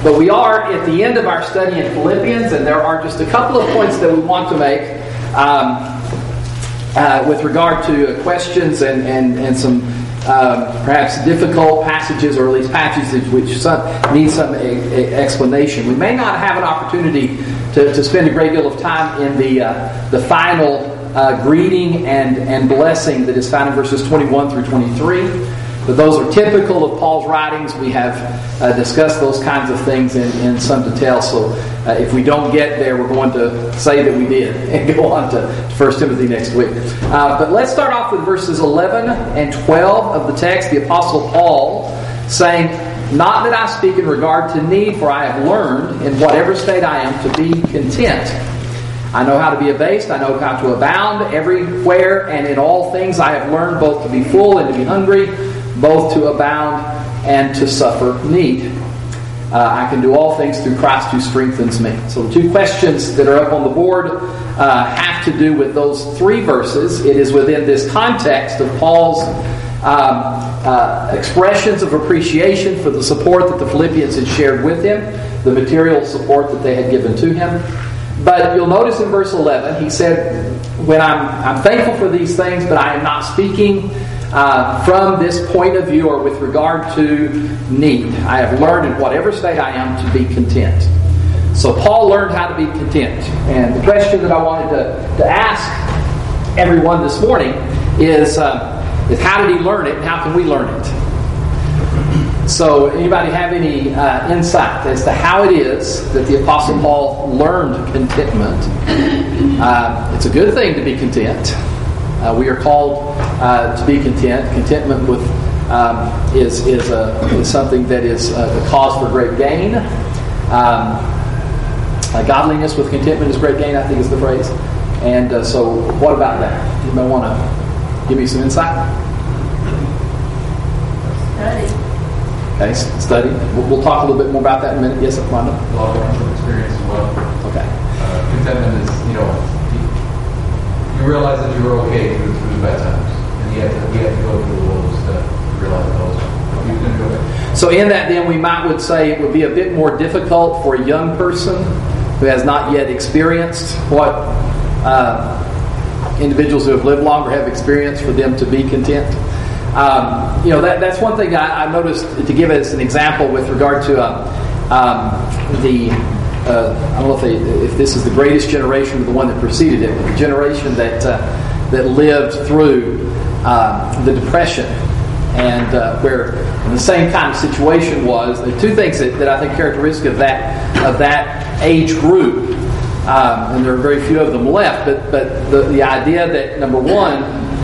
But we are at the end of our study in Philippians, and there are just a couple of points that we want to make with regard to questions and some perhaps difficult passages, or at least passages which need some explanation. We may not have an opportunity to spend a great deal of time in the final greeting and blessing that is found in verses 21 through 23. But those are typical of Paul's writings. We have discussed those kinds of things in some detail. So if we don't get there, we're going to say that we did and go on to 1 Timothy next week. But let's start off with verses 11 and 12 of the text. The Apostle Paul saying, "Not that I speak in regard to need, for I have learned in whatever state I am to be content. I know how to be abased, I know how to abound. Everywhere and in all things I have learned both to be full and to be hungry, both to abound and to suffer need. I can do all things through Christ who strengthens me." So the two questions that are up on the board have to do with those three verses. It is within this context of Paul's expressions of appreciation for the support that the Philippians had shared with him, the material support that they had given to him. But you'll notice in verse 11, he said, "When I'm thankful for these things, but I am not speaking from this point of view or with regard to need. I have learned in whatever state I am to be content." So Paul learned how to be content. And the question that I wanted to ask everyone this morning is how did he learn it and how can we learn it? So anybody have any insight as to how it is that the Apostle Paul learned contentment? It's a good thing to be content. We are called to be content. Contentment with is something that is a cause for great gain. Godliness with contentment is great gain, I think is the phrase. And so what about that? You may want to give me some insight? Study. Okay, study. We'll talk a little bit more about that in a minute. Yes, Rhonda? Well, from experience as well. Okay. Contentment is, you realize that you were okay through the bad times, and you have to go through the wolves to realize those. You can do it. So in that, then, we would say it would be a bit more difficult for a young person who has not yet experienced what individuals who have lived longer have experienced, for them to be content. That's one thing I noticed, to give as an example with regard to I don't know if this is the greatest generation or the one that preceded it, but the generation that lived through the Depression, and where the same kind of situation was. There are two things that I think characteristic of that age group, and there are very few of them left. But the idea that, number one,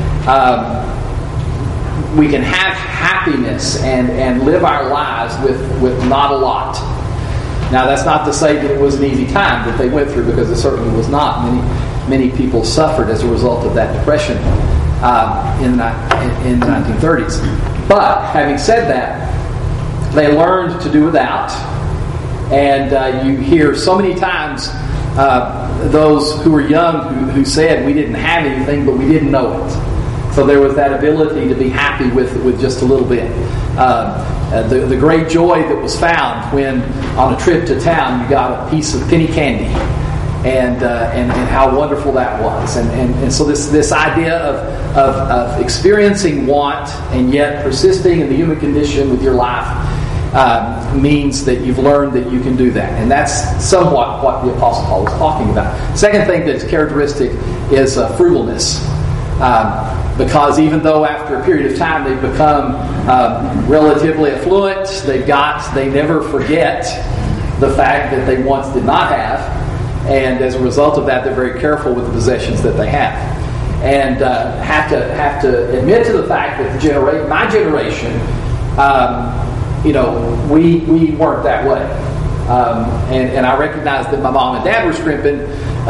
we can have happiness and live our lives with not a lot. Now, that's not to say that it was an easy time that they went through, because it certainly was not. Many people suffered as a result of that depression in the 1930s. But having said that, they learned to do without. And you hear so many times those who were young who said, "We didn't have anything, but we didn't know it." So there was that ability to be happy with just a little bit. The great joy that was found when on a trip to town you got a piece of penny candy, and how wonderful that was. And so this idea of experiencing want and yet persisting in the human condition with your life means that you've learned that you can do that. And that's somewhat what the Apostle Paul was talking about. Second thing that's characteristic is frugalness. Because even though after a period of time they've become relatively affluent, they never forget the fact that they once did not have, and as a result of that, they're very careful with the possessions that they have, and have to admit to the fact that my generation, we weren't that way, and I recognize that my mom and dad were scrimping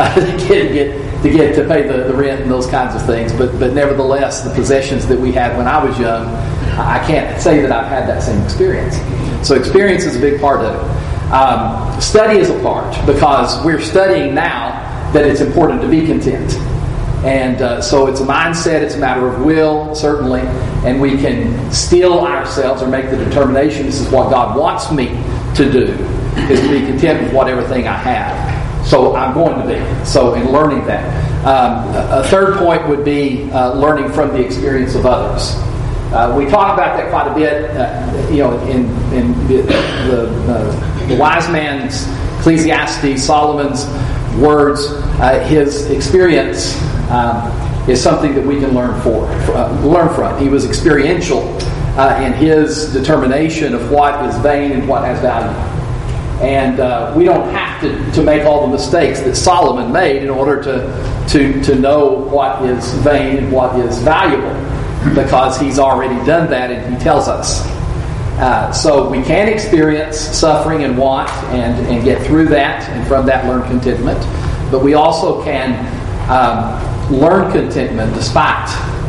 to pay the rent and those kinds of things, but nevertheless, the possessions that we had when I was young, I can't say that I've had that same experience. So experience is a big part of it. Study is a part, because we're studying now that it's important to be content. And so it's a mindset, it's a matter of will, certainly, and we can steel ourselves or make the determination, this is what God wants me to do is to be content with whatever thing I have. So I'm going to be. So in learning that. A third point would be learning from the experience of others. We talk about that quite a bit, in the wise man's Ecclesiastes, Solomon's words. His experience is something that we can learn from. He was experiential in his determination of what is vain and what has value. And we don't have to make all the mistakes that Solomon made in order to know what is vain and what is valuable, because he's already done that and he tells us. So we can experience suffering and want and get through that, and from that learn contentment. But we also can learn contentment despite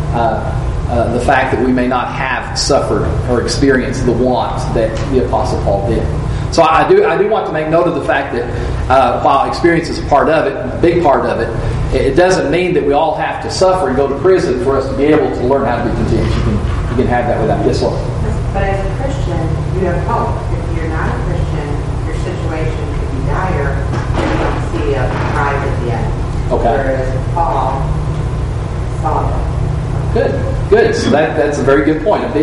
the fact that we may not have suffered or experienced the want that the Apostle Paul did. So I do want to make note of the fact that while experience is a part of it, a big part of it, it doesn't mean that we all have to suffer and go to prison for us to be able to learn how to be content. You can have that without. Yes, Lord. But as a Christian, you have hope. If you're not a Christian, your situation could be dire, and you don't see a prize at the end. Okay. Whereas Paul saw that. Good. So that's a very good point.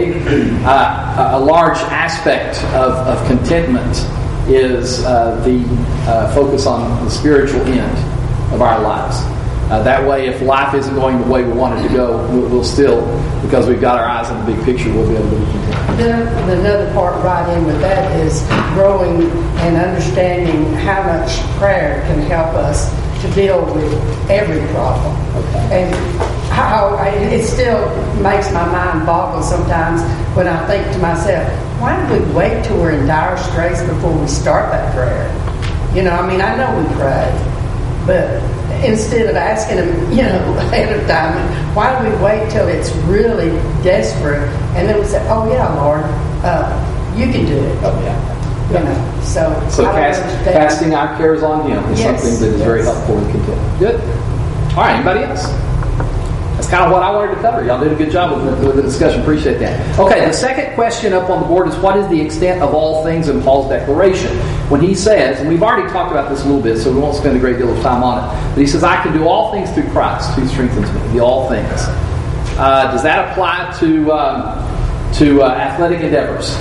A large aspect of contentment is the focus on the spiritual end of our lives. That way, if life isn't going the way we want it to go, we'll still, because we've got our eyes on the big picture, we'll be able to be content. Then another part right in with that is growing and understanding how much prayer can help us to deal with every problem. Okay. And how it still makes my mind boggle sometimes when I think to myself, why do we wait till we're in dire straits before we start that prayer? I know we pray, but instead of asking them, ahead of time, why do we wait till it's really desperate? And then we say, oh yeah, Lord, you can do it. Oh yeah. So casting our cares on Him is something that is very helpful and contentment. Good. All right, anybody else? That's kind of what I wanted to cover. Y'all did a good job with the discussion. Appreciate that. Okay, the second question up on the board is, what is the extent of all things in Paul's declaration? When he says, and we've already talked about this a little bit, so we won't spend a great deal of time on it, but he says, I can do all things through Christ who strengthens me. The all things. Does that apply to athletic endeavors?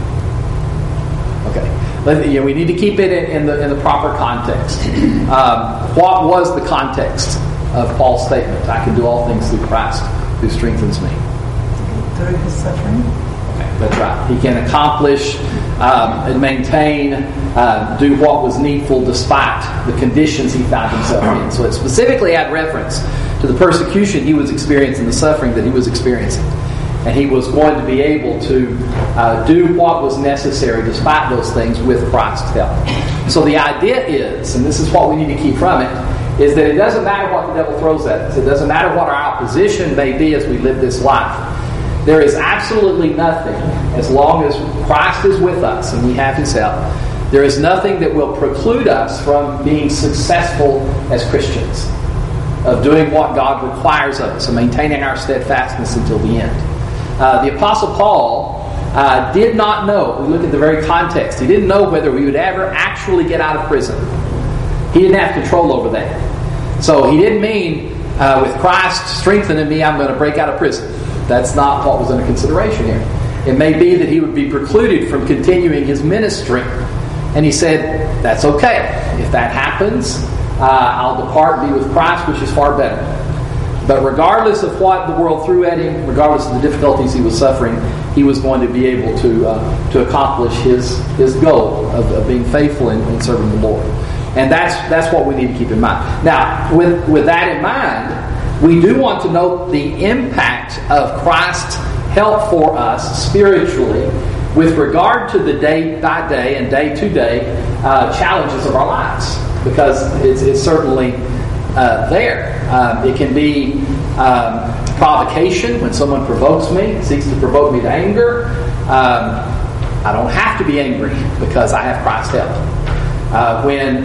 Okay. We need to keep it in the proper context. What was the context of Paul's statement? I can do all things through Christ who strengthens me. Through his suffering. Okay, that's right. He can accomplish and maintain, do what was needful despite the conditions he found himself in. So it specifically had reference to the persecution he was experiencing, the suffering that he was experiencing. And he was going to be able to do what was necessary despite those things with Christ's help. So the idea is, and this is what we need to keep from it, is that it doesn't matter what the devil throws at us. It doesn't matter what our opposition may be as we live this life. There is absolutely nothing, as long as Christ is with us and we have His help, there is nothing that will preclude us from being successful as Christians, of doing what God requires of us and maintaining our steadfastness until the end. The Apostle Paul did not know, we look at the very context, he didn't know whether we would ever actually get out of prison. He didn't have control over that. So he didn't mean, with Christ strengthening me, I'm going to break out of prison. That's not what was under consideration here. It may be that he would be precluded from continuing his ministry. And he said, that's okay. If that happens, I'll depart and be with Christ, which is far better. But regardless of what the world threw at him, regardless of the difficulties he was suffering, he was going to be able to accomplish his goal of being faithful in serving the Lord. And that's what we need to keep in mind. Now, with that in mind, we do want to note the impact of Christ's help for us spiritually with regard to the day-by-day and day-to-day challenges of our lives. Because it's certainly there. It can be provocation when someone provokes me, seeks to provoke me to anger. I don't have to be angry because I have Christ's help. When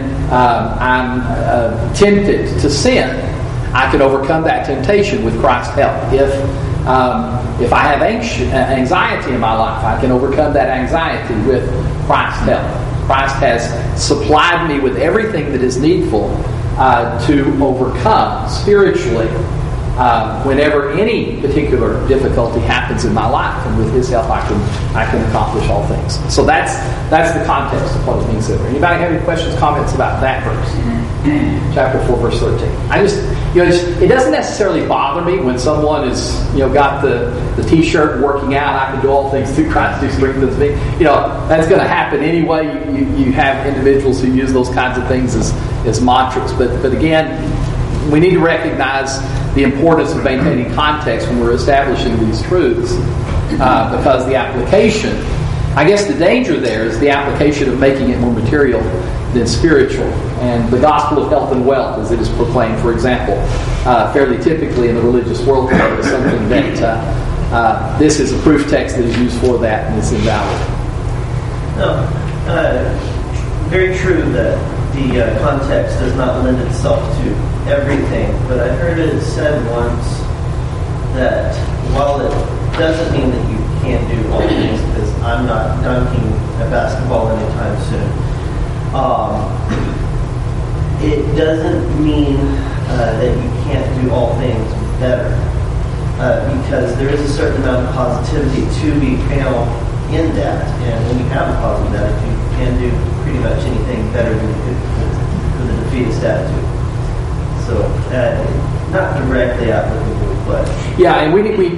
I'm tempted to sin, I can overcome that temptation with Christ's help. If I have anxiety in my life, I can overcome that anxiety with Christ's help. Christ has supplied me with everything that is needful to overcome spiritually whenever any particular difficulty happens in my life, and with His help, I can accomplish all things. So that's the context of what is being said there. Anybody have any questions, comments about that verse? Chapter 4, verse 13. It doesn't necessarily bother me when someone is, got the T-shirt working out. I can do all things through Christ who strengthens me. That's going to happen anyway. You have individuals who use those kinds of things as mantras, but again, we need to recognize the importance of maintaining context when we're establishing these truths, because the application, I guess the danger there is the application of making it more material than spiritual. And the gospel of health and wealth, as it is proclaimed, for example, fairly typically in the religious world, is something that this is a proof text that is used for that, and it's invalid. No, very true that the context does not lend itself to everything, but I heard it said once that while it doesn't mean that you can't do all things, because I'm not dunking a basketball anytime soon, it doesn't mean that you can't do all things better, because there is a certain amount of positivity to be found in that, and when you have a positive attitude, you can do pretty much anything better than you could with a defeatist attitude. So, not directly applicable, but yeah, and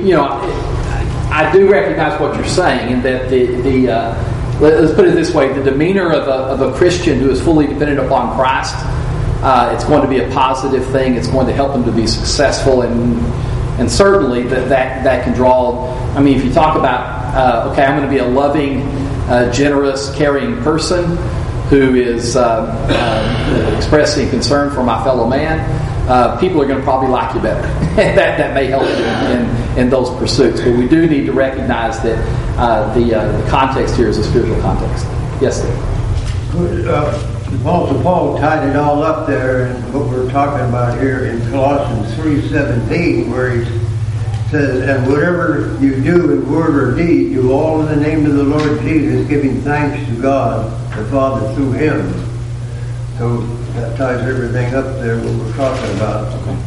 I do recognize what you're saying, and that let's put it this way: the demeanor of a Christian who is fully dependent upon Christ, it's going to be a positive thing. It's going to help them to be successful, and certainly that can draw. I mean, if you talk about, okay, I'm going to be a loving, generous, caring person who is expressing concern for my fellow man, people are going to probably like you better. that may help you in those pursuits. But we do need to recognize that the context here is a spiritual context. Yes, sir. The Apostle Paul tied it all up there in what we're talking about here in Colossians 3:17, where he says, "And whatever you do in word or deed, do all in the name of the Lord Jesus, giving thanks to God the Father through Him." So that ties everything up there, what we're talking about. Okay.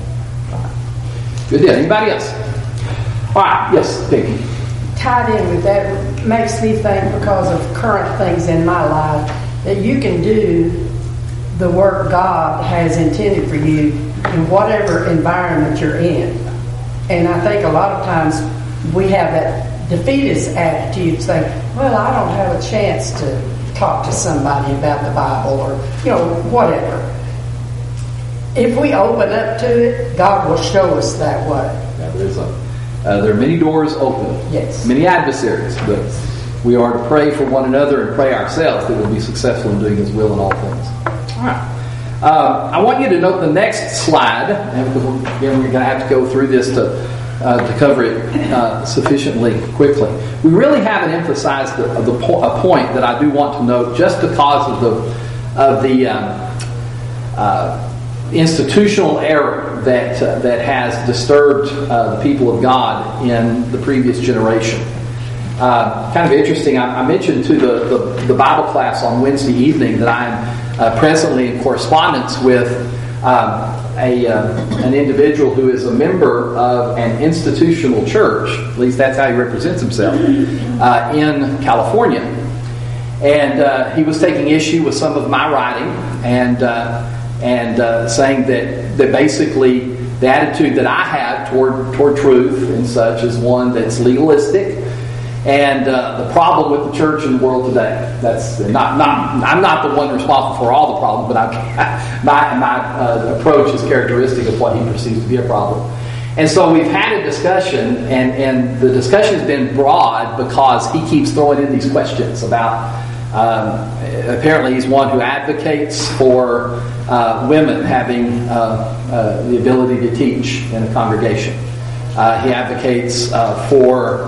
Good deal. Anybody else? All right. Yes, Peggy. Tied in with that makes me think, because of current things in my life, that you can do the work God has intended for you in whatever environment you're in. And I think a lot of times we have that defeatist attitude, saying, well, I don't have a chance to talk to somebody about the Bible, or whatever. If we open up to it, God will show us that way. Yeah, there are many doors open, yes, many adversaries, but we are to pray for one another and pray ourselves that we'll be successful in doing His will in all things. All right. I want you to note the next slide, and we're going to have to go through this to cover it sufficiently quickly. We really haven't emphasized a point that I do want to note, just because of the institutional error that has disturbed the people of God in the previous generation. Kind of interesting. I mentioned to the Bible class on Wednesday evening that I'm presently in correspondence with an individual who is a member of an institutional church. At least that's how he represents himself in California. And he was taking issue with some of my writing and saying that basically the attitude that I have toward truth and such is one that's legalistic. And the problem with the church and the world today, that's I'm not the one responsible for all the problems, but my approach is characteristic of what he perceives to be a problem. And so we've had a discussion, and the discussion has been broad because he keeps throwing in these questions about, apparently he's one who advocates for women having the ability to teach in a congregation. He advocates for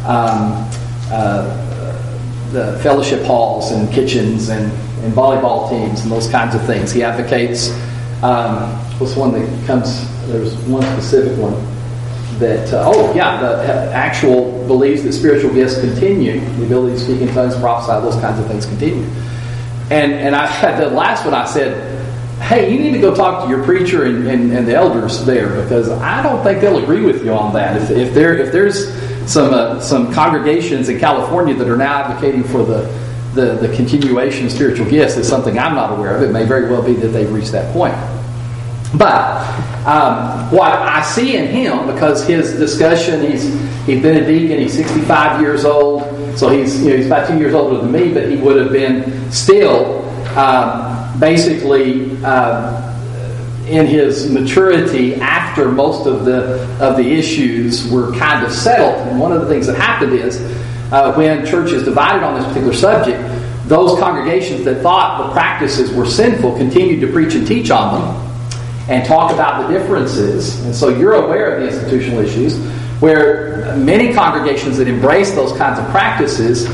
the fellowship halls and kitchens and volleyball teams and those kinds of things. He advocates, what's one that comes, there's one specific one the actual believes that spiritual gifts continue, the ability to speak in tongues, prophesy, those kinds of things continue. And I had the last one. I said, hey, you need to go talk to your preacher and the elders there, because I don't think they'll agree with you on that. If there's some congregations in California that are now advocating for the continuation of spiritual gifts, it's something I'm not aware of. It may very well be that they've reached that point. But what I see in him, because his discussion, he's been a deacon, he's 65 years old, so he's about 2 years older than me, but he would have been still basically in his maturity after most of the issues were kind of settled. And one of the things that happened is when churches divided on this particular subject, those congregations that thought the practices were sinful continued to preach and teach on them and talk about the differences. And so you're aware of the institutional issues, where many congregations that embraced those kinds of practices,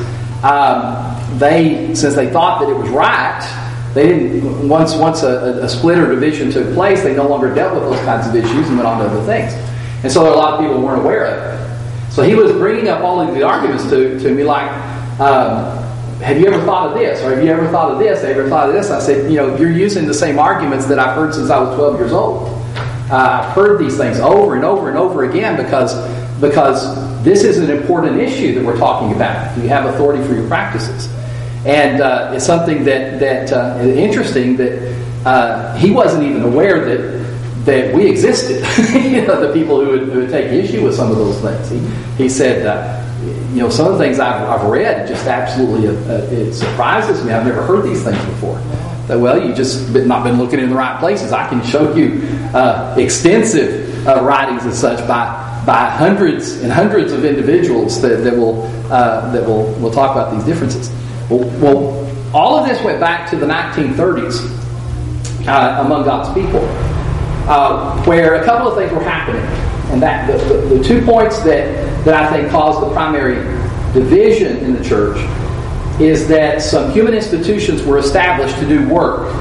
since they thought that it was right, they didn't. Once a split or division took place, they no longer dealt with those kinds of issues and went on to other things. And so there are a lot of people who weren't aware of it. So he was bringing up all of the arguments to me, like, have you ever thought of this? Or have you ever thought of this? Have you ever thought of this? I said, you're using the same arguments that I've heard since I was 12 years old. I've heard these things over and over and over again because this is an important issue that we're talking about. You have authority for your practices. And it's something that is interesting that he wasn't even aware that we existed. The people who would take issue with some of those things. He said, some of the things I've read just absolutely it surprises me. I've never heard these things before. That, well, you just not been looking in the right places. I can show you extensive writings and such by hundreds and hundreds of individuals that will talk about these differences. Well, all of this went back to the 1930s among God's people, where a couple of things were happening. And that the 2 points that I think caused the primary division in the church is that some human institutions were established to do work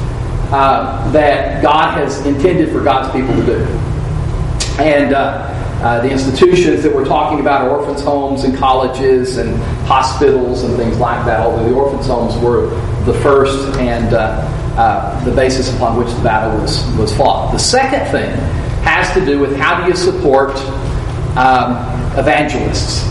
that God has intended for God's people to do. And the institutions that we're talking about are orphans' homes and colleges and hospitals and things like that, although the orphans' homes were the first and the basis upon which the battle was fought. The second thing has to do with how do you support evangelists.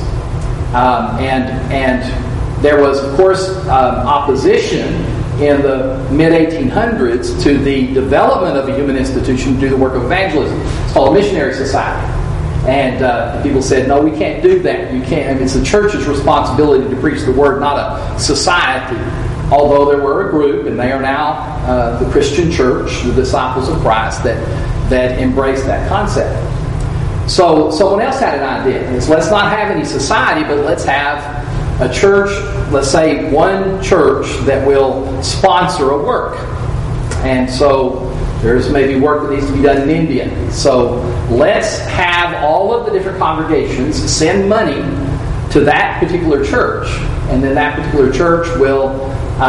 And there was, of course, opposition in the mid-1800s to the development of a human institution to do the work of evangelism. It's called a missionary society. And people said, no, we can't do that. You can't. I mean, it's the church's responsibility to preach the word, not a society. Although there were a group, and they are now the Christian Church, the disciples of Christ, that embraced that concept. So someone else had an idea. It's, let's not have any society, but let's have a church, let's say one church that will sponsor a work. And so there's maybe work that needs to be done in India. So let's have all of the different congregations send money to that particular church, and then that particular church will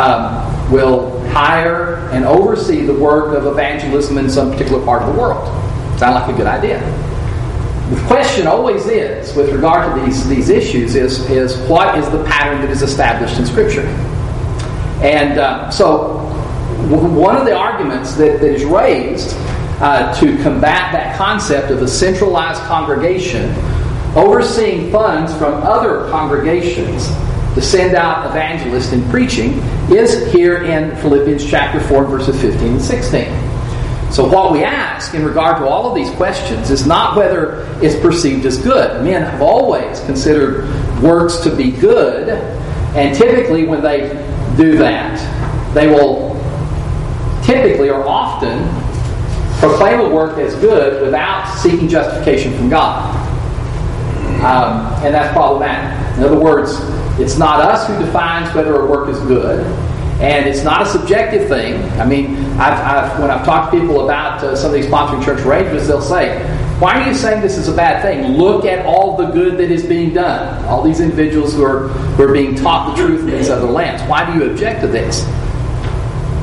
hire and oversee the work of evangelism in some particular part of the world. Sound like a good idea. The question always is, with regard to these issues, is what is the pattern that is established in Scripture? And so one of the arguments that is raised to combat that concept of a centralized congregation overseeing funds from other congregations to send out evangelists in preaching is here in Philippians chapter 4, verses 15 and 16. So what we ask in regard to all of these questions is not whether it's perceived as good. Men have always considered works to be good, and typically when they do that, they will typically or often proclaim a work as good without seeking justification from God. And that's problematic. In other words, it's not us who defines whether a work is good, and it's not a subjective thing. I mean, when I've talked to people about some of these sponsoring church arrangements, they'll say, why are you saying this is a bad thing? Look at all the good that is being done. All these individuals who are being taught the truth in these other lands. Why do you object to this?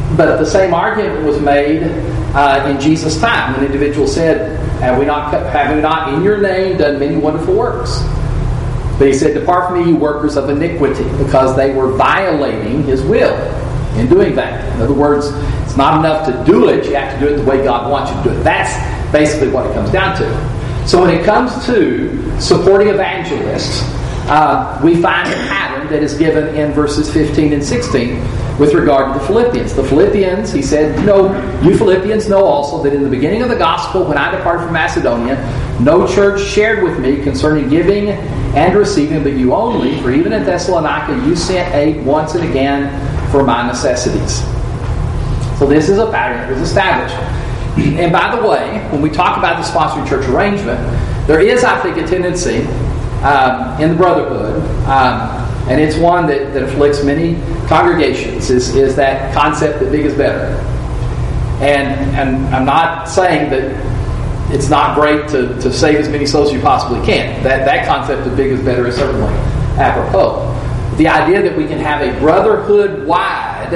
But the same argument was made in Jesus' time. An individual said, have we not in your name done many wonderful works? But he said, depart from me, you workers of iniquity, because they were violating his will in doing that. In other words, it's not enough to do it, you have to do it the way God wants you to do it. That's basically what it comes down to. So when it comes to supporting evangelists, we find a pattern that is given in verses 15 and 16 with regard to the Philippians. The Philippians, he said, you Philippians know also that in the beginning of the gospel, when I departed from Macedonia, no church shared with me concerning giving and receiving, but you only, for even in Thessalonica you sent aid once and again for my necessities. So this is a pattern that was established. And by the way, when we talk about the sponsoring church arrangement, there is, I think, a tendency in the brotherhood, and it's one that afflicts many congregations, is that concept that big is better. And I'm not saying that it's not great to save as many souls as you possibly can. That concept of big is better is certainly apropos. The idea that we can have a brotherhood-wide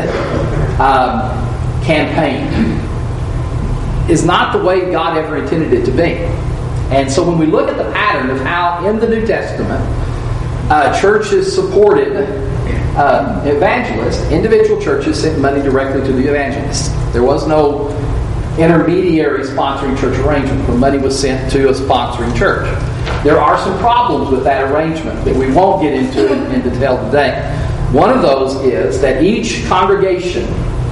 campaign is not the way God ever intended it to be. And so when we look at the pattern of how in the New Testament churches supported evangelists, individual churches sent money directly to the evangelists. There was no intermediary sponsoring church arrangement where money was sent to a sponsoring church. There are some problems with that arrangement that we won't get into in detail today. One of those is that each congregation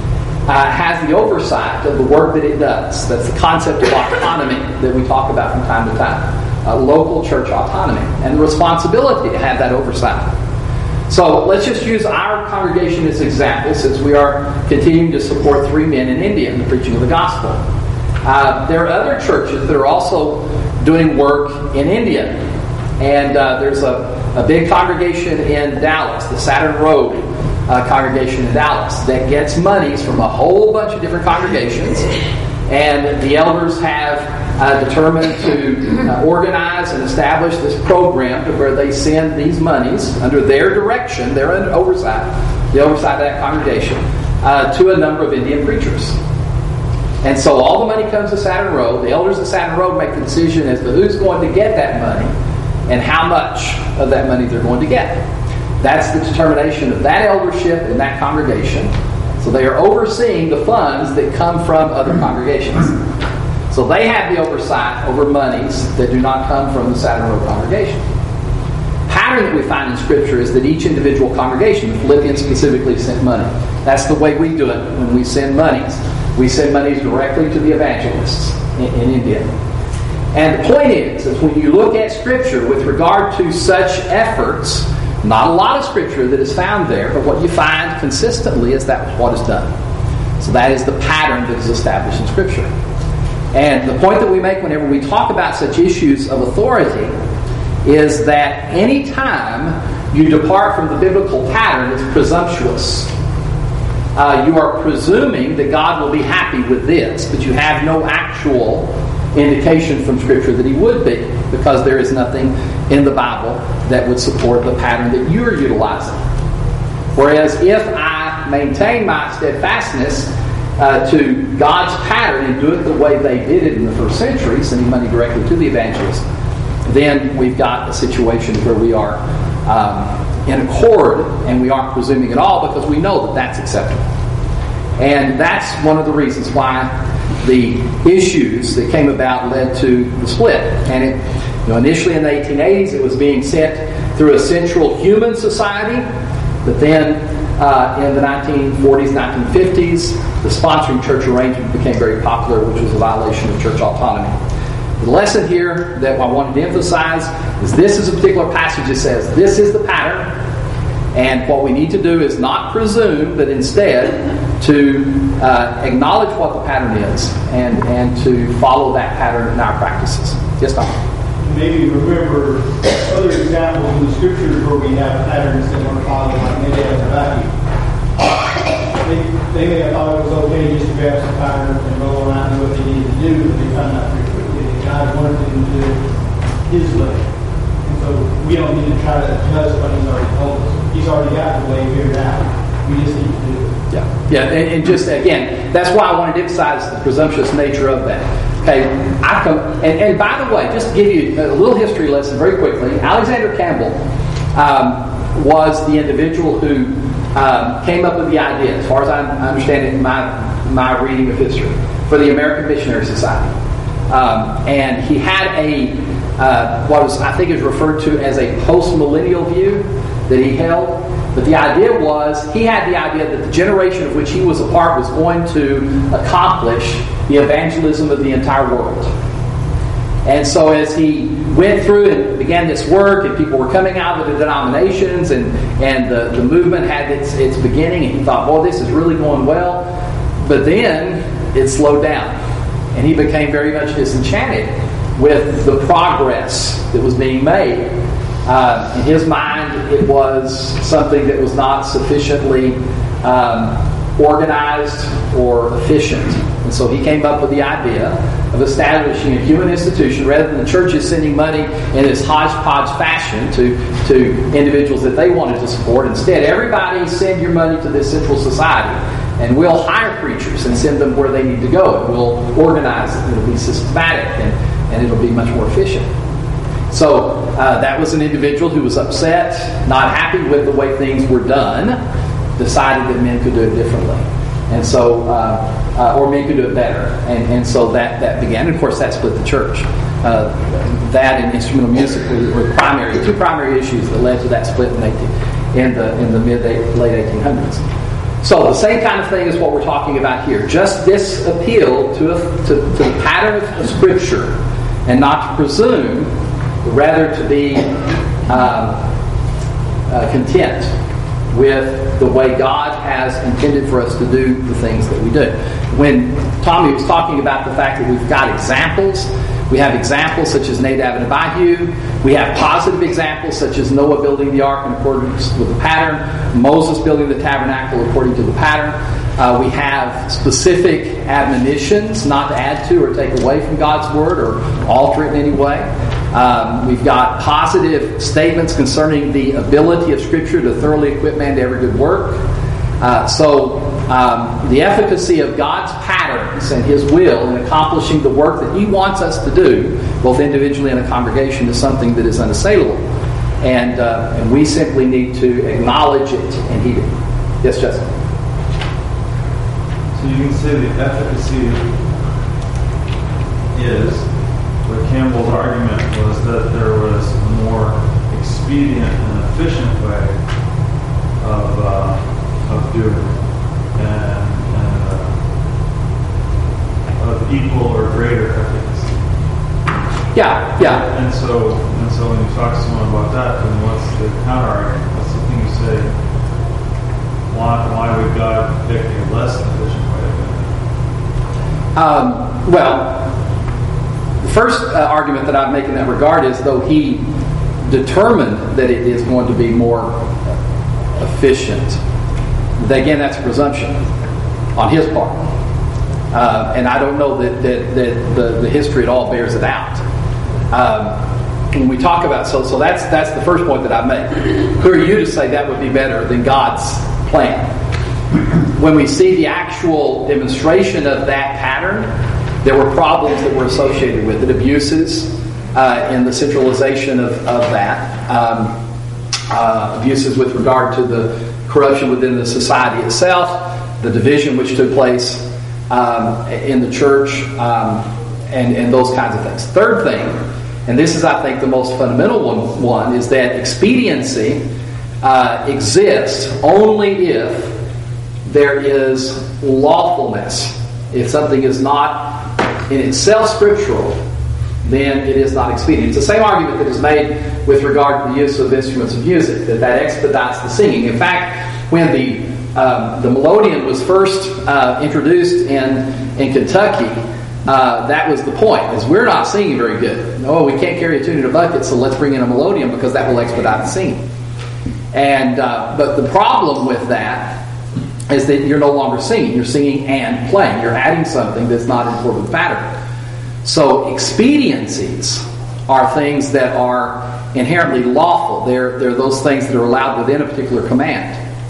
has the oversight of the work that it does. That's the concept of autonomy that we talk about from time to time. Local church autonomy. And the responsibility to have that oversight. So let's just use our congregation as an example, since we are continuing to support 3 men in India in the preaching of the gospel. There are other churches that are also doing work in India. And there's a big congregation in Dallas, the Saturn Road congregation in Dallas, that gets monies from a whole bunch of different congregations. And the elders have determined to organize and establish this program to where they send these monies under their direction, their oversight, the oversight of that congregation, to a number of Indian preachers. And so all the money comes to Saturn Road. The elders of Saturn Road make the decision as to who's going to get that money and how much of that money they're going to get. That's the determination of that eldership in that congregation. So they are overseeing the funds that come from other congregations. So they have the oversight over monies that do not come from the Saturn Road congregation. Pattern that we find in Scripture is that each individual congregation, the Philippians specifically, sent money. That's the way we do it when we send monies. We send monies directly to the evangelists in India. And the point is when you look at Scripture with regard to such efforts, not a lot of Scripture that is found there, but what you find consistently is that what is done. So that is the pattern that is established in Scripture. And the point that we make whenever we talk about such issues of authority is that any time you depart from the biblical pattern, it's presumptuous. You are presuming that God will be happy with this, but you have no actual indication from Scripture that He would be, because there is nothing in the Bible that would support the pattern that you're utilizing. Whereas if I maintain my steadfastness to God's pattern and do it the way they did it in the first century, sending money directly to the evangelist, then we've got a situation where we are in accord and we aren't presuming at all, because we know that that's acceptable. And that's one of the reasons why the issues that came about led to the split. And it, initially in the 1880s, it was being sent through a central human society, but then in the 1940s, 1950s, the sponsoring church arrangement became very popular, which was a violation of church autonomy. The lesson here that I wanted to emphasize is this is a particular passage that says this is the pattern, and what we need to do is not presume, but instead to acknowledge what the pattern is and to follow that pattern in our practices. Yes, Tom? Maybe remember other examples in the Scriptures where we have patterns that weren't followed, like maybe as a vacuum. They may have thought it was okay just to grab some pattern and roll around and do what they needed to do, but they found out pretty quickly that God wanted them to do His way. And so we don't need to try to adjust what He's already told us. He's already got the way figured out. We just need to do it. Yeah, and just again, that's why I wanted to emphasize the presumptuous nature of that. Okay, and by the way, just to give you a little history lesson very quickly, Alexander Campbell was the individual who came up with the idea, as far as I understand it in my reading of history, for the American Missionary Society. And he had what was, I think, is referred to as a post-millennial view that he held. But the idea was, he had the idea that the generation of which he was a part was going to accomplish the evangelism of the entire world. And so as he went through and began this work, and people were coming out of the denominations, and the movement had its beginning, and he thought, boy, this is really going well. But then it slowed down, and he became very much disenchanted with the progress that was being made. In his mind, it was something that was not sufficiently organized or efficient. And so he came up with the idea of establishing a human institution rather than the churches sending money in this hodgepodge fashion to individuals that they wanted to support. Instead, everybody send your money to this central society, and we'll hire preachers and send them where they need to go. And we'll organize it. It'll be systematic, and it'll be much more efficient. So that was an individual who was upset, not happy with the way things were done, decided that men could do it differently. And so, or men could do it better. And so that began. And of course, that split the church. That and instrumental music were the two primary issues that led to that split in the late 1800s. So the same kind of thing is what we're talking about here. Just this appeal to the pattern of Scripture, and not to presume, but rather to be content with the way God has intended for us to do the things that we do. When Tommy was talking about the fact that we've got examples, we have examples such as Nadab and Abihu. We have positive examples such as Noah building the ark in accordance with the pattern, Moses building the tabernacle according to the pattern. We have specific admonitions not to add to or take away from God's word or alter it in any way. We've got positive statements concerning the ability of Scripture to thoroughly equip man to every good work. So the efficacy of God's patterns and His will in accomplishing the work that He wants us to do, both individually and a congregation, is something that is unassailable. And we simply need to acknowledge it and heed it. Yes, Justin? So you can say the efficacy is, what Campbell's argument was that there was a more expedient and efficient way of doing it, and of equal or greater efficacy. Yeah. And so when you talk to someone about that, then what's the counter argument? What's the thing you say? Why would God pick a less efficient way of doing it? Well, the first argument that I'd make in that regard is, though He determined that it is going to be more efficient, again, that's a presumption on His part. And I don't know that the history at all bears it out. When we talk about, so that's the first point that I make. Who are you to say that would be better than God's plan? When we see the actual demonstration of that pattern, there were problems that were associated with it, abuses in the centralization of that, abuses with regard to the corruption within the society itself, the division which took place in the church, and those kinds of things. Third thing, and this is, I think, the most fundamental one, is that expediency exists only if there is lawfulness. If something is not in itself scriptural, then it is not expedient. It's the same argument that is made with regard to the use of instruments of music, that expedites the singing. In fact, when the melodeon was first introduced in Kentucky, that was the point, is we're not singing very good. Oh, we can't carry a tune in a bucket, so let's bring in a melodeon because that will expedite the singing. And but the problem with that is that you're no longer singing. You're singing and playing. You're adding something that's not in accord with the pattern. So expediencies are things that are inherently lawful. They're those things that are allowed within a particular command.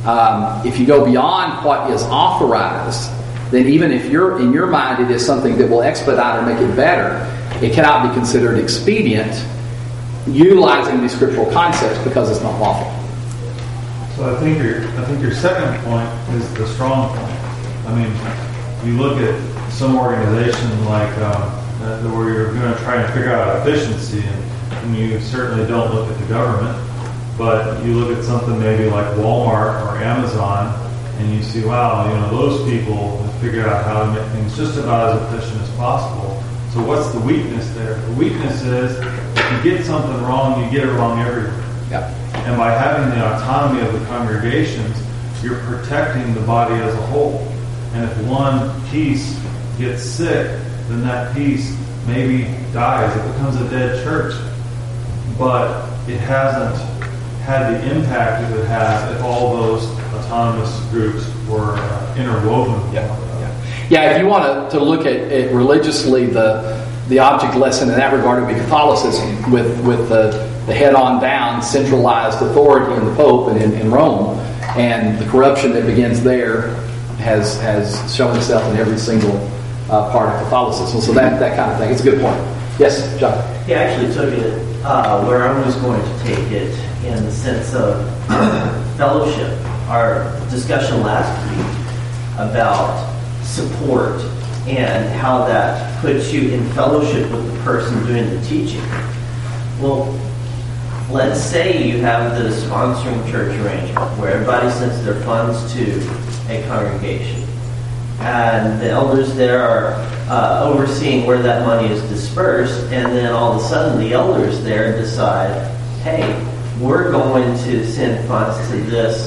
If you go beyond what is authorized, then even if in your mind it is something that will expedite or make it better, it cannot be considered expedient utilizing these scriptural concepts because it's not lawful. So I think your second point is the strong point. I mean, you look at some organization like where you're going to try and figure out efficiency, and you certainly don't look at the government, but you look at something maybe like Walmart or Amazon, and you see, wow, those people have figured out how to make things just about as efficient as possible. So what's the weakness there? The weakness is if you get something wrong, you get it wrong everywhere. Yeah. And by having the autonomy of the congregations, you're protecting the body as a whole. And if one piece gets sick, then that piece maybe dies. It becomes a dead church. But it hasn't had the impact that it has if all those autonomous groups were interwoven. Yeah, if you want to look at religiously, the object lesson in that regard would be Catholicism with the head-on down centralized authority in the Pope and in Rome, and the corruption that begins there has shown itself in every single part of Catholicism. So that kind of thing. It's a good point. Yes, John? He actually took it where I was going to take it in the sense of fellowship. Our discussion last week about support and how that puts you in fellowship with the person doing the teaching. Well, let's say you have the sponsoring church arrangement where everybody sends their funds to a congregation, and the elders there are overseeing where that money is dispersed, and then all of a sudden the elders there decide, hey, we're going to send funds to this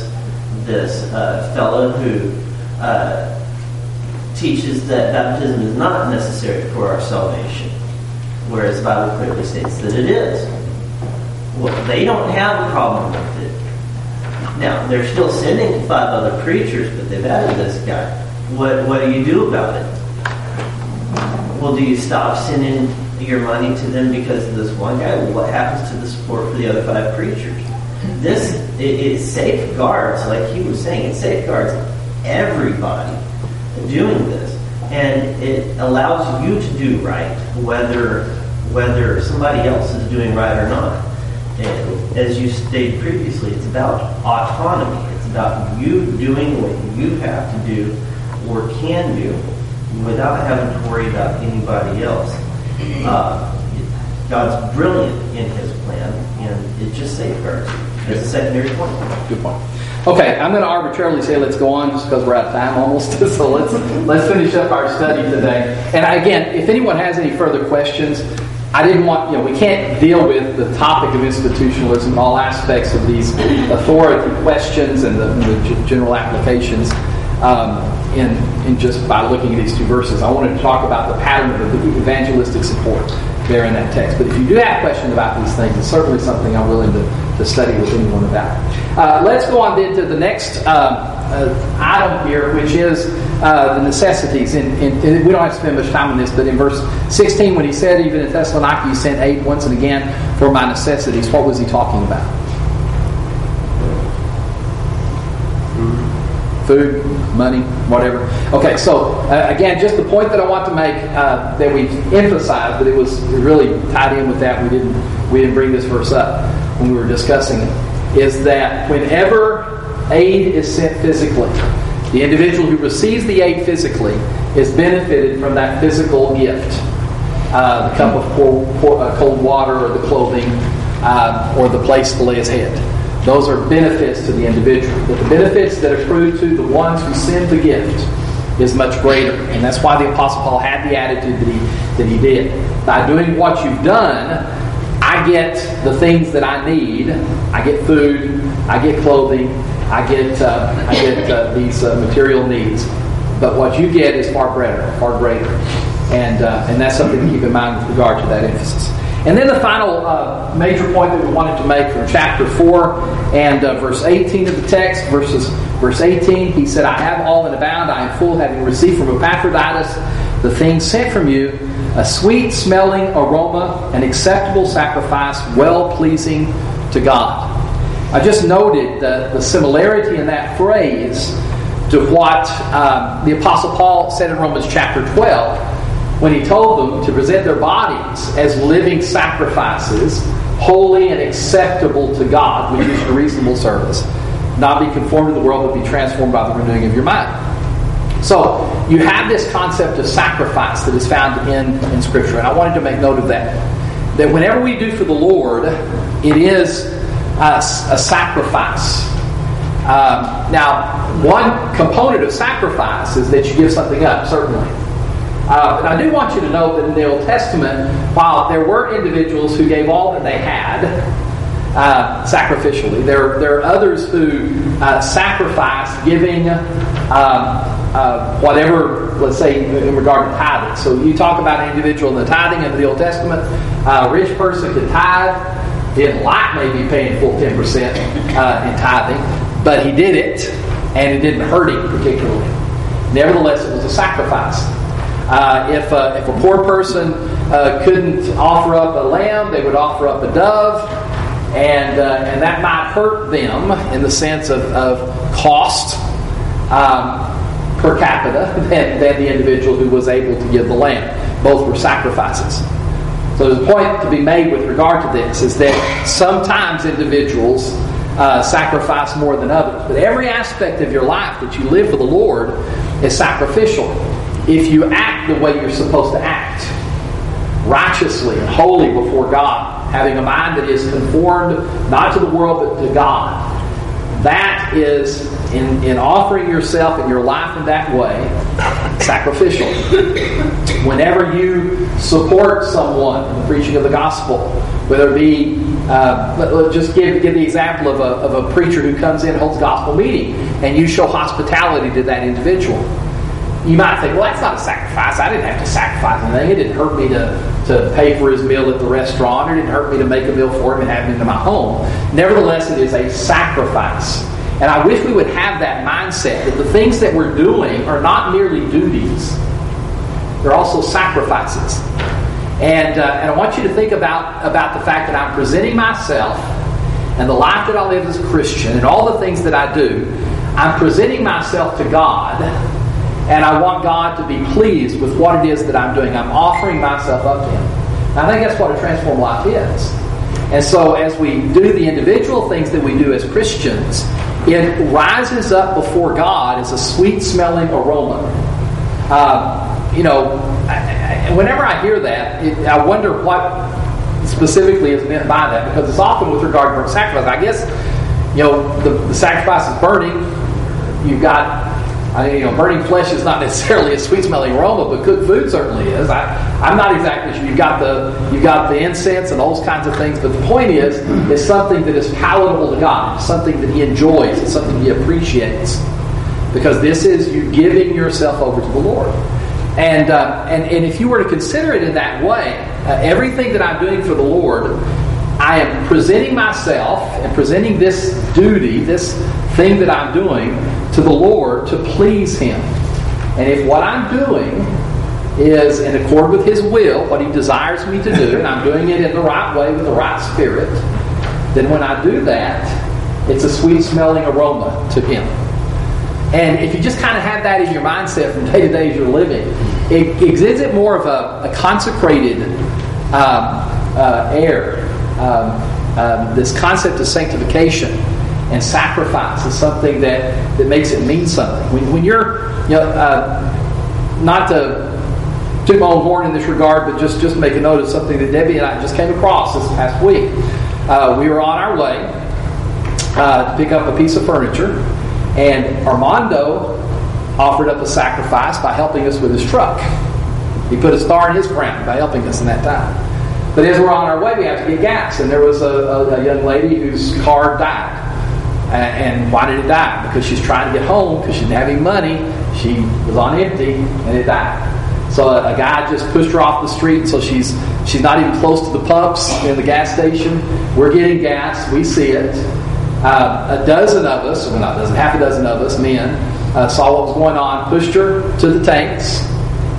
fellow who teaches that baptism is not necessary for our salvation, whereas the Bible clearly states that it is. Well, they don't have a problem with it. Now, they're still sending 5 other preachers, but they've added this guy. What do you do about it? Well, do you stop sending your money to them because of this one guy? Well, what happens to the support for the other 5 preachers? It safeguards, like he was saying, it safeguards everybody doing this, and it allows you to do right, whether somebody else is doing right or not. And as you stated previously, it's about autonomy. It's about you doing what you have to do or can do without having to worry about anybody else. God's brilliant in His plan, and it just safeguards you. That's a secondary point. Good point. Okay, I'm going to arbitrarily say let's go on just because we're out of time almost. So let's finish up our study today. And again, if anyone has any further questions, I didn't want, we can't deal with the topic of institutionalism and all aspects of these authority questions and the general applications in just by looking at these 2 verses. I wanted to talk about the pattern of the evangelistic support there in that text. But if you do have questions about these things, it's certainly something I'm willing to study with anyone about. Let's go on then to the next item here, which is the necessities. And we don't have to spend much time on this, but in verse 16, when he said, even in Thessalonica, you sent aid once and again for my necessities, what was he talking about? Food, money, whatever. Okay, so again, just the point that I want to make that we emphasized, but it was really tied in with that. We didn't bring this verse up when we were discussing it, is that whenever aid is sent physically, the individual who receives the aid physically is benefited from that physical gift, the cup of cold water, or the clothing, or the place to lay his head. Those are benefits to the individual. But the benefits that accrue to the ones who send the gift is much greater. And that's why the Apostle Paul had the attitude that he did. By doing what you've done, I get the things that I need. I get food. I get clothing. I get these material needs. But what you get is far greater. And that's something to keep in mind with regard to that emphasis. And then the final major point that we wanted to make from chapter 4 and verse 18 of the text, verse 18, he said, I have all and abound, I am full, having received from Epaphroditus the things sent from you, a sweet-smelling aroma, an acceptable sacrifice, well-pleasing to God. I just noted the similarity in that phrase to what the Apostle Paul said in Romans chapter 12 when he told them to present their bodies as living sacrifices, holy and acceptable to God, which is your reasonable service. Not be conformed to the world, but be transformed by the renewing of your mind. So you have this concept of sacrifice that is found in Scripture, and I wanted to make note of that. That whenever we do for the Lord, it is a sacrifice. Now, one component of sacrifice is that you give something up, certainly. But I do want you to know that in the Old Testament, while there were individuals who gave all that they had sacrificially, there are others who sacrificed giving whatever, let's say, in regard to tithing. So you talk about an individual in the tithing of the Old Testament, a rich person could tithe, didn't like maybe paying full 10% in tithing, but he did it, and it didn't hurt him particularly. Nevertheless, it was a sacrifice. If a poor person couldn't offer up a lamb, they would offer up a dove, and that might hurt them in the sense of cost per capita than the individual who was able to give the lamb. Both were sacrifices. So the point to be made with regard to this is that sometimes individuals sacrifice more than others. But every aspect of your life that you live for the Lord is sacrificial. If you act the way you're supposed to act, righteously and holy before God, having a mind that is conformed not to the world but to God, that is, in offering yourself and your life in that way, sacrificial. Whenever you support someone in the preaching of the gospel, whether it be, let's just give the example of a preacher who comes in and holds a gospel meeting, and you show hospitality to that individual. You might think, well, that's not a sacrifice. I didn't have to sacrifice anything. It didn't hurt me to pay for his meal at the restaurant. It didn't hurt me to make a meal for him and have him into my home. Nevertheless, it is a sacrifice. And I wish we would have that mindset that the things that we're doing are not merely duties. They're also sacrifices. And I want you to think about the fact that I'm presenting myself and the life that I live as a Christian and all the things that I do. I'm presenting myself to God, and I want God to be pleased with what it is that I'm doing. I'm offering myself up to Him. And I think that's what a transformed life is. And so as we do the individual things that we do as Christians, it rises up before God as a sweet-smelling aroma. Whenever I hear that, I wonder what specifically is meant by that, because it's often with regard to burnt sacrifice. I guess, the sacrifice is burning. You've got, burning flesh is not necessarily a sweet-smelling aroma, but cooked food certainly is. I'm not exactly sure. You've got the incense and those kinds of things, but the point is, it's something that is palatable to God. It's something that He enjoys. It's something He appreciates, because this is you giving yourself over to the Lord. And if you were to consider it in that way, everything that I'm doing for the Lord, I am presenting myself and presenting this duty, this thing that I'm doing to the Lord to please Him. And if what I'm doing is in accord with His will, what He desires me to do, and I'm doing it in the right way with the right spirit, then when I do that, it's a sweet-smelling aroma to Him. And if you just kind of have that in your mindset from day to day as you're living, it gives it more of a consecrated air. This concept of sanctification and sacrifice is something that makes it mean something. When you're, not to toot my own horn in this regard, but just make a note of something that Debbie and I just came across this past week. We were on our way to pick up a piece of furniture, and Armando offered up a sacrifice by helping us with his truck. He put a star in his crown by helping us in that time. But as we're on our way, we have to get gas, and there was a young lady whose car died. And why did it die? Because she's trying to get home because she didn't have any money. She was on empty, and it died. So a guy just pushed her off the street, so she's not even close to the pumps in the gas station. We're getting gas. We see it. A dozen of us, half a dozen of us, men, saw what was going on, pushed her to the tanks,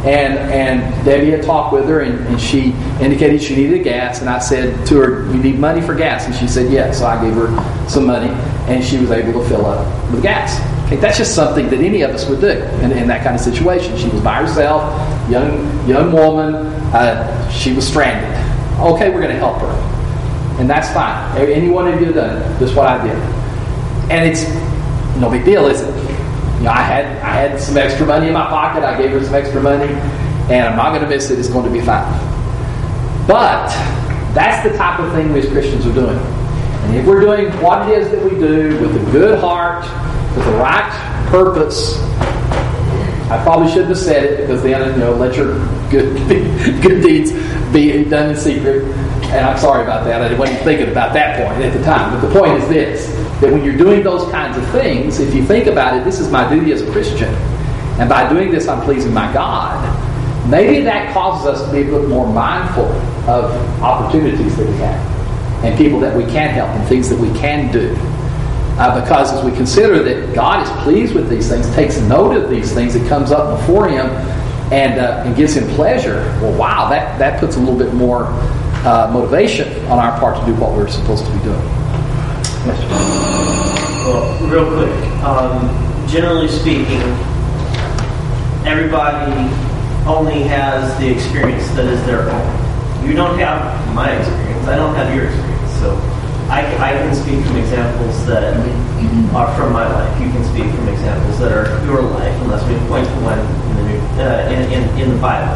And Debbie had talked with her, and she indicated she needed gas. And I said to her, "You need money for gas?" And she said, "Yes." So I gave her some money, and she was able to fill up with gas. Okay, that's just something that any of us would do in that kind of situation. She was by herself, young woman. She was stranded. Okay, we're going to help her, and that's fine. Anyone who did done it, that's what I did, and it's no big deal, is it? I had some extra money in my pocket. I gave her some extra money, and I'm not going to miss it. It's going to be fine. But that's the type of thing we as Christians are doing. And if we're doing what it is that we do with a good heart, with the right purpose, I probably shouldn't have said it, because then let your good deeds be done in secret. And I'm sorry about that. I wasn't thinking about that point at the time. But the point is this, that when you're doing those kinds of things, if you think about it, this is my duty as a Christian. And by doing this, I'm pleasing my God. Maybe that causes us to be a little more mindful of opportunities that we have, and people that we can help, and things that we can do. Because as we consider that God is pleased with these things, takes note of these things, it comes up before Him, and gives Him pleasure, well, wow, that puts a little bit more motivation on our part to do what we're supposed to be doing. Yes, Well, real quick, generally speaking, everybody only has the experience that is their own. You don't have my experience. I don't have your experience. So I can speak from examples that are from my life. You can speak from examples that are your life, unless we point to one in the Bible.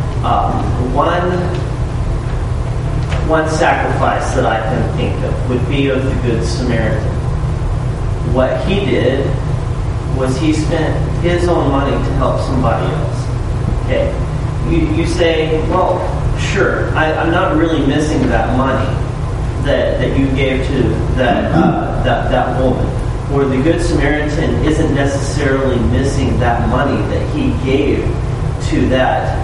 One sacrifice that I can think of would be of the Good Samaritan. What he did was he spent his own money to help somebody else. Okay, you say, well, sure, I'm not really missing that money that you gave to that woman, or the Good Samaritan isn't necessarily missing that money that he gave to that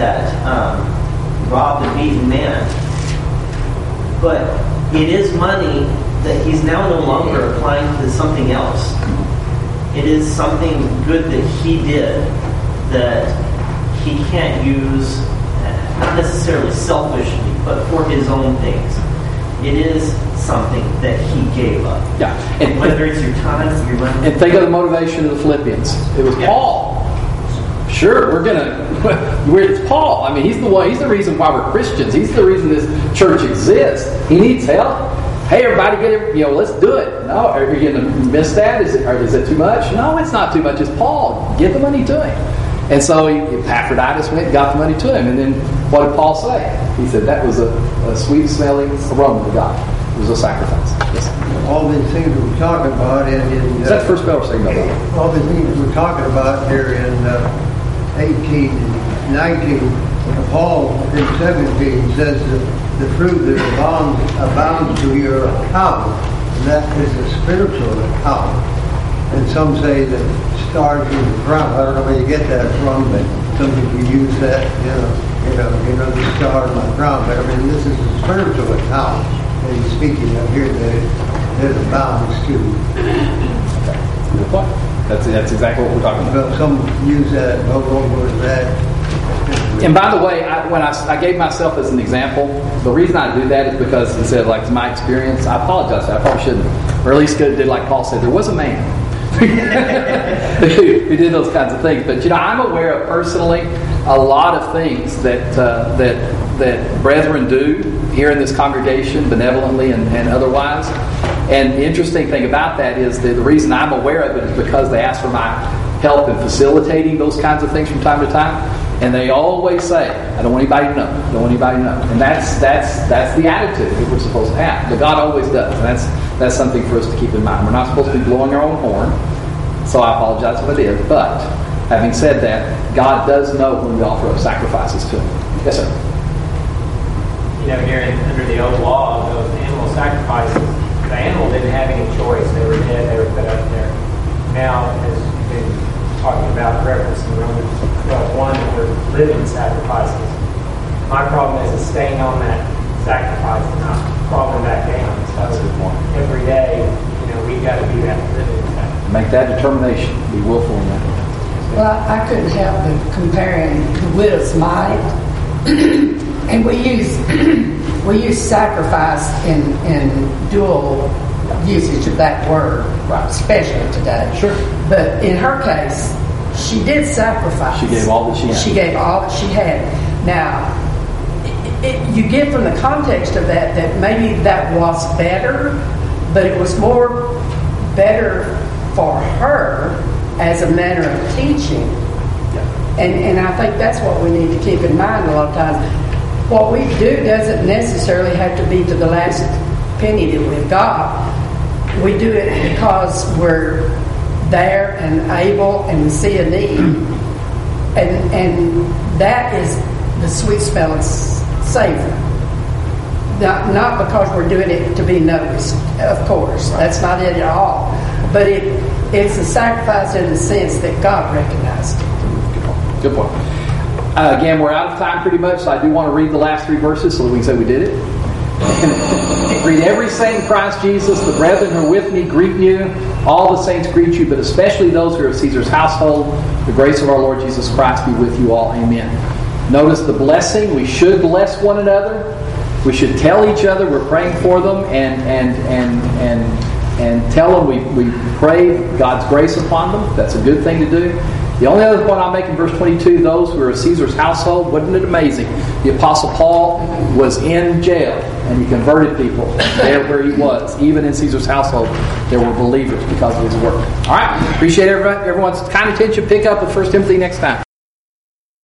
robbed and beaten man. But it is money that he's now no longer applying to something else. It is something good that he did that he can't use, not necessarily selfishly, but for his own things. It is something that he gave up. Yeah, and whether it's your time, your money. And think of the motivation of the Philippians. It was Paul. Sure, it's Paul. I mean, he's the reason why we're Christians. He's the reason this church exists. He needs help. Hey, everybody, let's do it. No, are you going to miss that? Is it too much? No, it's not too much. It's Paul. Give the money to him. And so Epaphroditus went and got the money to him. And then what did Paul say? He said that was a sweet-smelling aroma to God. It was a sacrifice. Yes. All these things we're talking about is that the first bell or second bell? All the things we're talking about here in 18 and 19, Paul in 17 says that the fruit that abounds to your account, and that is a spiritual account. And some say that stars in the crown. I don't know where you get that from, but some people use that, the star in my crown. But I mean, this is a spiritual account that he's speaking of here that abounds to. Good point. That's exactly what we're talking about. Well, some use that, what was that? And by the way, when I gave myself as an example, the reason I do that is because instead of it's my experience, I apologize. I probably shouldn't. Or at least did like Paul said, there was a man who did those kinds of things. But I'm aware of personally a lot of things that brethren do here in this congregation, benevolently and otherwise. And the interesting thing about that is that the reason I'm aware of it is because they ask for my help in facilitating those kinds of things from time to time. And they always say, I don't want anybody to know. I don't want anybody to know. And that's the attitude that we're supposed to have. But God always does. And that's something for us to keep in mind. We're not supposed to be blowing our own horn. So I apologize if I did. But having said that, God does know when we offer up sacrifices to Him. Yes, sir. Here under the old law, those animal sacrifices, the animal didn't have any choice. They were dead. They were put up there. Now, as you've been talking about reference in Romans 12:1, that we're living sacrifices. My problem is staying on that sacrifice and not crawling back down. So every day, we've got to be that living sacrifice. Make that determination. Be willful in that. Well, I couldn't help but comparing the widow's mite, and we use sacrifice in dual usage of that word, Right. especially today. Sure. But in her case, she did sacrifice. She gave all that she had. She gave all that she had. Now, you get from the context of that maybe that was better, but it was more better for her as a manner of teaching. Yeah. And I think that's what we need to keep in mind a lot of times. What we do doesn't necessarily have to be to the last penny that we've got. We do it because we're there and able and we see a need. And that is the sweet smelling savor. Not because we're doing it to be noticed, of course. That's not it at all. But it's a sacrifice in the sense that God recognized it. Good point. Again, we're out of time pretty much, so I do want to read the last 3 verses so that we can say we did it. Greet every saint in Christ Jesus. The brethren who are with me greet you. All the saints greet you, but especially those who are of Caesar's household. The grace of our Lord Jesus Christ be with you all. Amen. Notice the blessing. We should bless one another. We should tell each other we're praying for them and tell them we pray God's grace upon them. That's a good thing to do. The only other point I'll make in verse 22, those who are of Caesar's household, wasn't it amazing? The Apostle Paul was in jail and he converted people there where he was. Even in Caesar's household, there were believers because of his work. All right. Appreciate everyone's kind attention. Pick up with 1 Timothy next time.